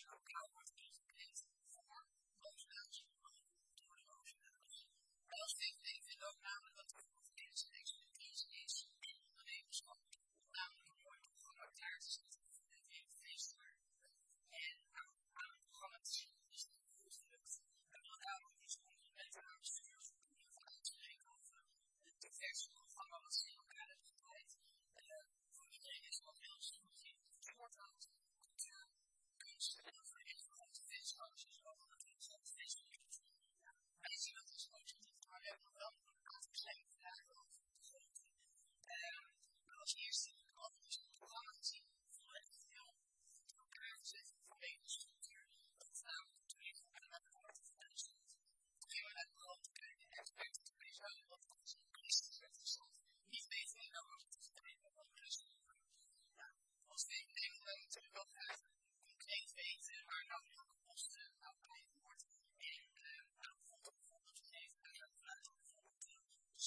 lokaal wordt ingekleed voor oceaanse door de oceaans. En als VVD vindt ook namelijk dat er voor kennis en expertise is in ondernemerschap, namelijk door het programma klaar te zetten voor de VVD-start. En aan het programma te zien is het goed gelukt. En wil daarom bijzonder met aan het stuur van uit te spreken over het diverse programma wat ze in elkaar hebben gebreid. Voor iedereen is wat heel stil voorthoud, cultuur, kunst en voor heel veel grote wetenschappers is ook een interessante feestelijk. Wij zien dat als positief, maar we hebben nog wel een aantal kleine vragen over de grote. Als eerste hadden we het programma gezien volledig heel goed in elkaar gezet vanwege de structuur. Dat is namelijk natuurlijk aan de korte verduisterd. Toen gingen we naar de grote kijken en experten te bezig wat als een christelijk werd gesteld. Niet weten in de hand te vertellen wat er is. Als VVD wil wij natuurlijk wel graag concreet weten waar nou welke posten nou bij wordt. En bijvoorbeeld te geven aan de vraag bijvoorbeeld de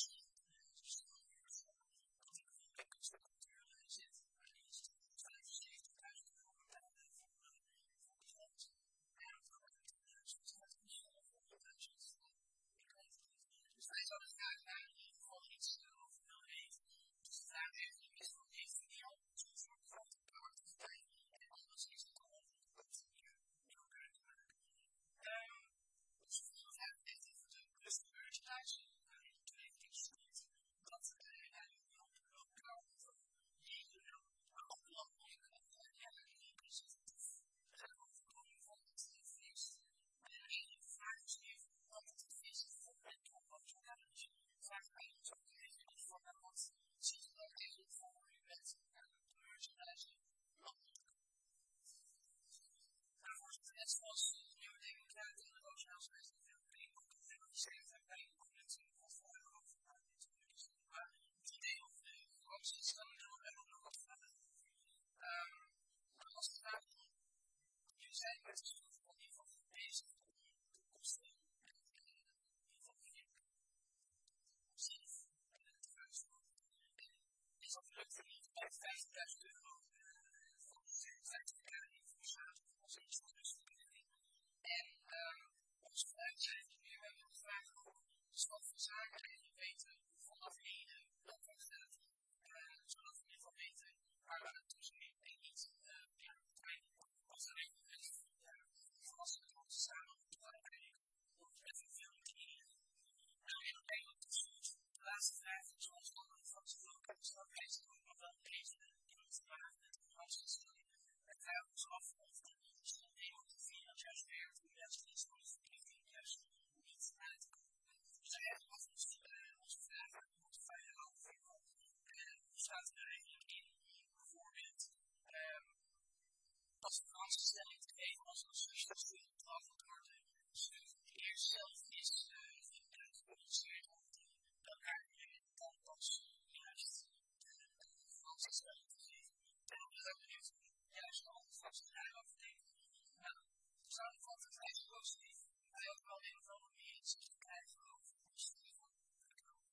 cultuur zit. Maar die is 75.000 euro bij de grond. En ook het speciaal voor de duizend. Dus wij zouden graag daar in ieder geval iets over willen weten. Dus de vraag is van heeft u die al? Dus voor grote activiteit. En anders is het al goed hier in elkaar te maken. Dus de volgende vraag heeft over de cluster merchandise. Waarin de twee geïnstrueerd dat lokaal regionaal landelijk representatief overkomen van het feest. En een vraag is even wat het feest voor en door wat je kan. Dus vraag aan ons ook even die voor mij wat ziet er ook even voor u met de merchandise landelijk. Voorzitter, net zoals de nieuwe democraten in de Roosnaals met veel geïncorporeerd zijn bij de commissie of voor de overheid. Maar het idee of de grootste is dan hebben we nog wat vragen. Als het gaat om, jullie zijn met de stof in ieder geval bezig om de kosten in ieder geval zelf te uitvoeren. Is dat lukt er niet bij 50.000 euro van de 50 jaar voor zaken als instellingsvergunning. En onze vraagcijfer nu hebben we vragen over de stand van zaken en we weten vanaf heden dat dat gaat. Zodat we in ieder geval weten waar we naartoe zijn en niet als er een als we het samen moeten eigenlijk met veel manieren. Nou, in het Nederland de laatste vraag, zoals andere fracties ook hebben gesteld, is het ook nog wel deze vraag met de gaststelling. Het vraagt ons af of de demografie dat juist werkt, hoe juist is voor de verplichting juist niet uit te komen. Dus eigenlijk was onze vraag aan de portefeuille over hoe staat er eigenlijk in bijvoorbeeld als de gaststelling te geven als een substitutie betrokken door de eerst zelf is gecommuniceerd op elkaar dan pas juist de gaststelling te geven. En ik ben ook benieuwd hoe juist al de gasten daarover denken. Nou, samenvatten het lijst positief. Wij ook wel een of andere meer inzicht te krijgen over de studie van de verkoop.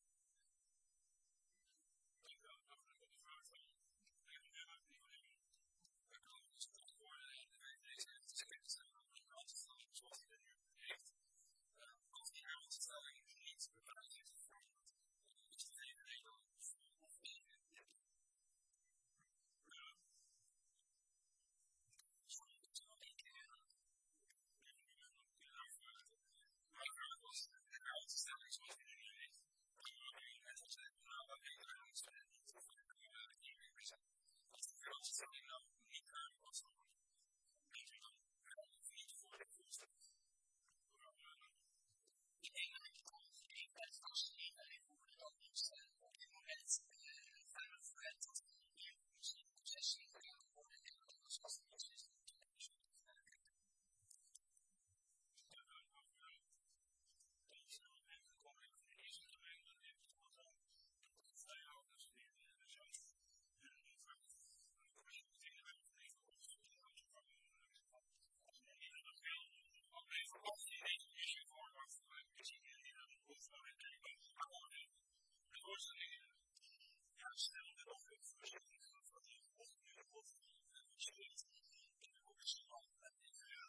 Ik wil ook nog een vraag van zoals hij er nu heeft, als die aanstelling niet bepaald is gevormd, is het even heel of niet. Sorry, ik moet wel één keer maar ik vraag was de aanstelling zoals hij er nu heeft, net als het wat beter aan is en niet of ik hier zijn. Als de aanstelling nou niet aan was, dan weet u dan niet voor de voorstel. Ik denk dat ik al ik ben vastgegeven en hoe we dat niet op dit moment gaan we vooruit dat we hier misschien een proces in gaan worden en dat alles als het is dat we misschien te vragen. Deze en gekomen in de eerste termijn dat heeft het wat aan de vrijhouders die de zo'n en die vraag de commissie betekenen wij of niet of het is van als men hier dat wil alleen verwacht in deze commissie voorwaarts misschien in een hoofdvrouw en de voorstellingen stellen we nog een voorzichtig van die hoofdvrouw in de commissie van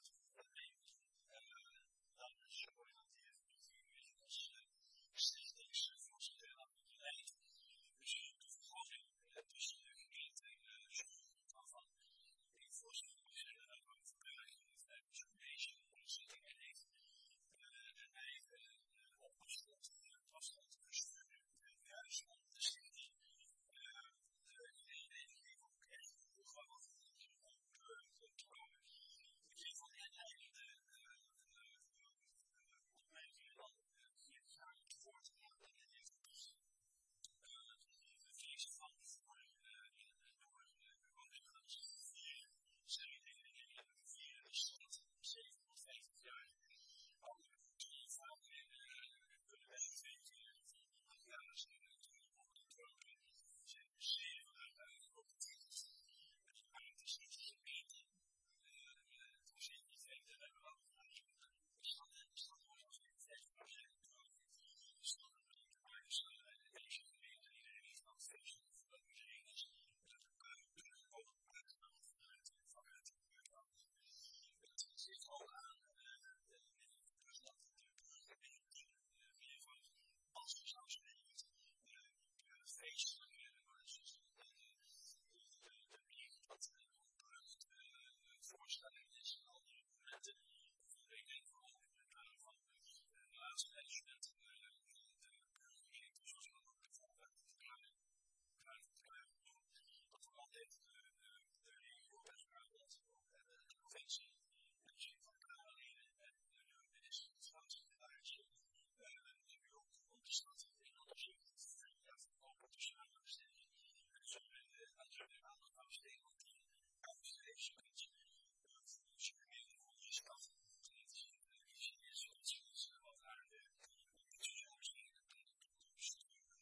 studenten de regering zoals we dat bijvoorbeeld kleine doen. Dat verband heeft de regering Europees Parlement de provincie, de zin van de Kamerleden en de minister van Staatssecretaris nu ook op de stad in onderzoek open te samenstellen. En zo natuurlijk aandacht aan besteden op die heeft zoiets. Dus je meer voor jezelf niet is zoals wat aan de sociale bestedingen sturen.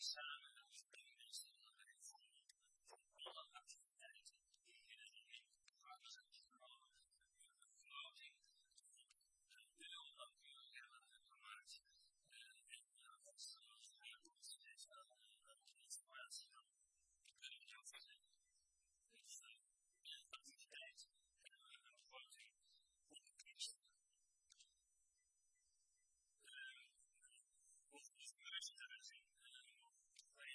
samen met de mensen in de wereld voor alle activiteiten die in programma's zijn genomen, de verloting, de deel dat jullie hebben gemaakt en dat is deze informatie dan kunnen we ook vinden. Dus de activiteit en de verloting op de kist. Of de mensen hebben zien bij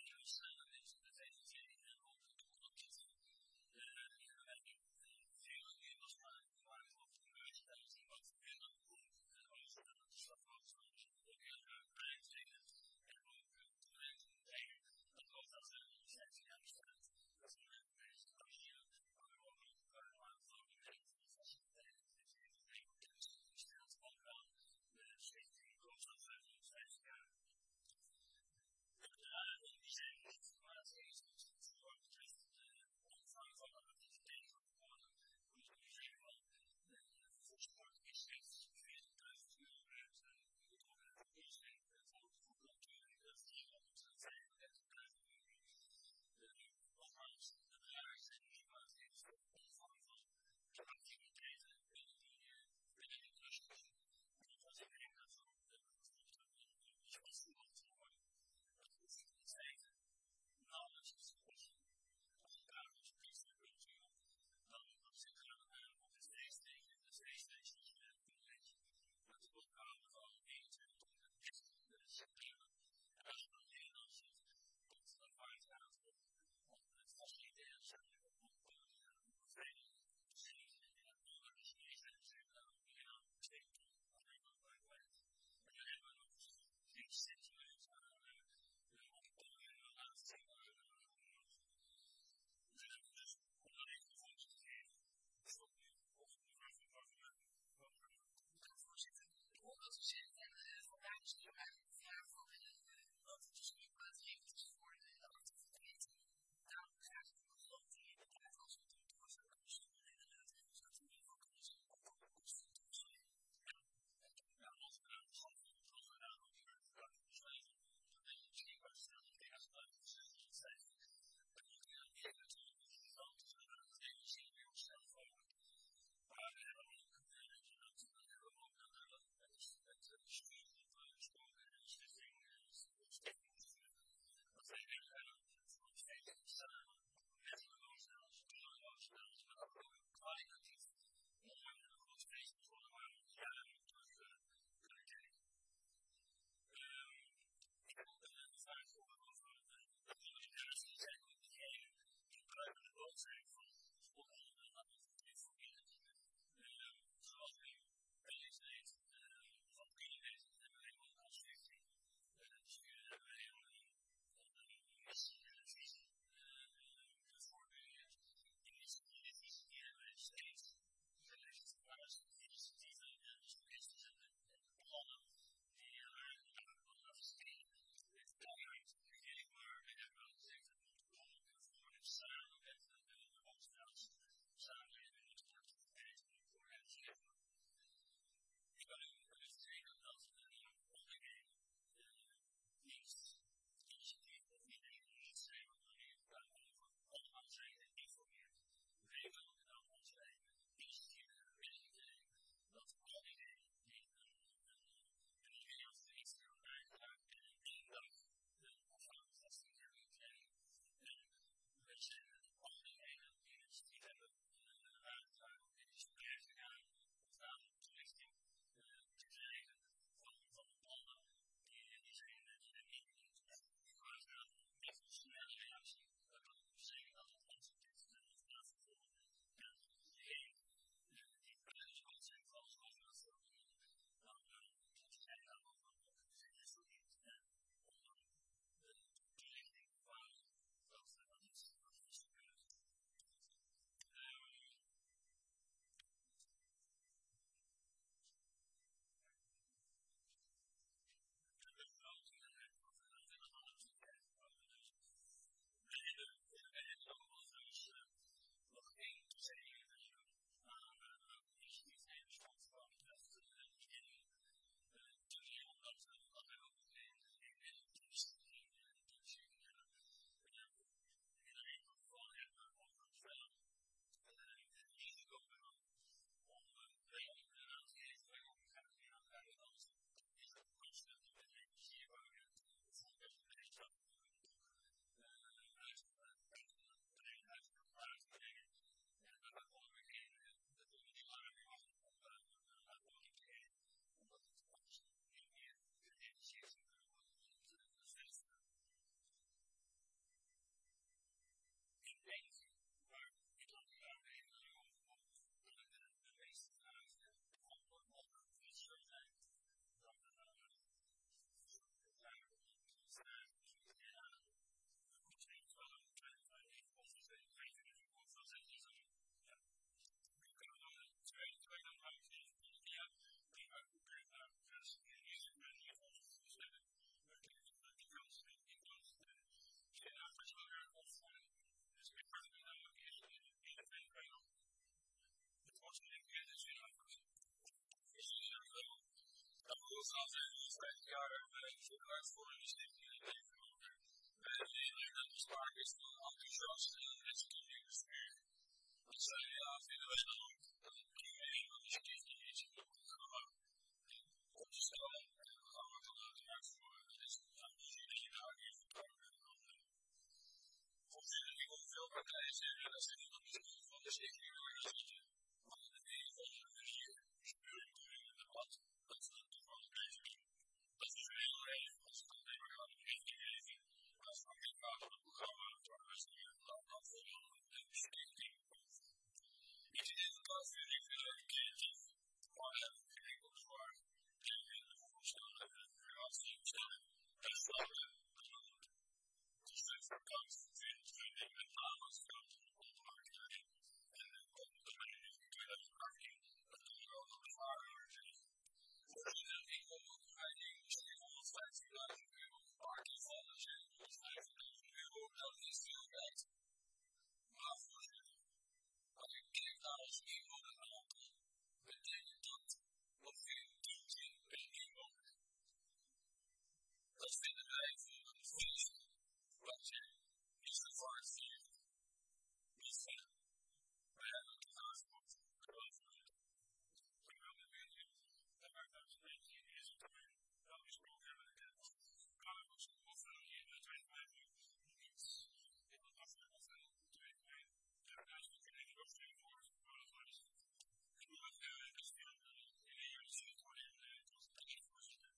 gaan ze 50 jaar vooruit voor in de stichting en leven over. En de sprake is van enthousiast en mensen die nu bestuur. Dat zijn ja, vinden wij dan ook die mening van de stichting is in het programma op te stellen. En we gaan we dan uiteraard voor. Dus dan zie je daar even vertrouwen. Voorzitter, ik wil veel partijen zeggen dat ze niet op de stoel van de stichting willen zitten. Maar op de een of andere manier gebeuren in het debat. Dat is een toevallig bezig. Dat is heel erg. Als het alleen maar gaat om richting geven. Als het niet gaat om het programma, dan is het niet dan volgende de stichting. Ik zie dit debat vind ik heel erg creatief. Maar heb ik geen bezwaar tegen de voorstellen en de ratiestelling. Dat is wel dus het verkant vind ik met name als het gaat om de marketing. En op de manier in 2018 dat er ook nog ervaringen zijn. Voorzitter, ik kom op de leiding €750.000 parking van de €750.000. Dat is veel geld. Maar voorzitter, als ik kijk naar ons inwoneraantal, betekent dat ongeveer 10 per inwoner. Dat vinden wij voor een feest wat je niet gevaard viert. Niet ver. Wij hebben het aanspoord. Geloof me. Ik wil het weer doen. En waar dat een is het weer. Dat is ook hebben we het. Kan ik ons hoeveel hier in de Tweede Kamer niet. Ik wil afsluiten hoeveel in de Tweede Kamer. Daar kan je ook in de hoofdstuk voor. Maar dat is het. Ik wil het heel erg spelen. In de hele zin voor in de voorzitter.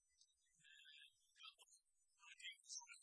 Ik denk dat het